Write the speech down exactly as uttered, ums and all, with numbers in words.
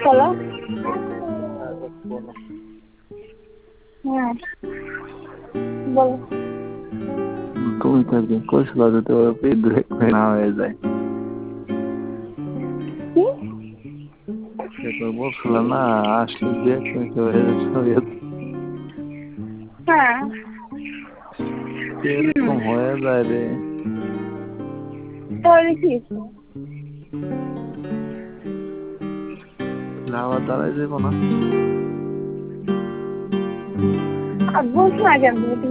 বলো। হ্যাঁ বলো। তুমি তো একদিন কইছিল যদি ওর পেট ধরে না হয়ে যায়। কি? একবার বলছিল না আসলে দু এক মিনিটে হয়ে যাচ্ছে। হ্যাঁ এরকম হয়ে যায় রে। তাহলে কি? আবার দাঁড়াই যাবো না। আর বলছো না কেন তুমি?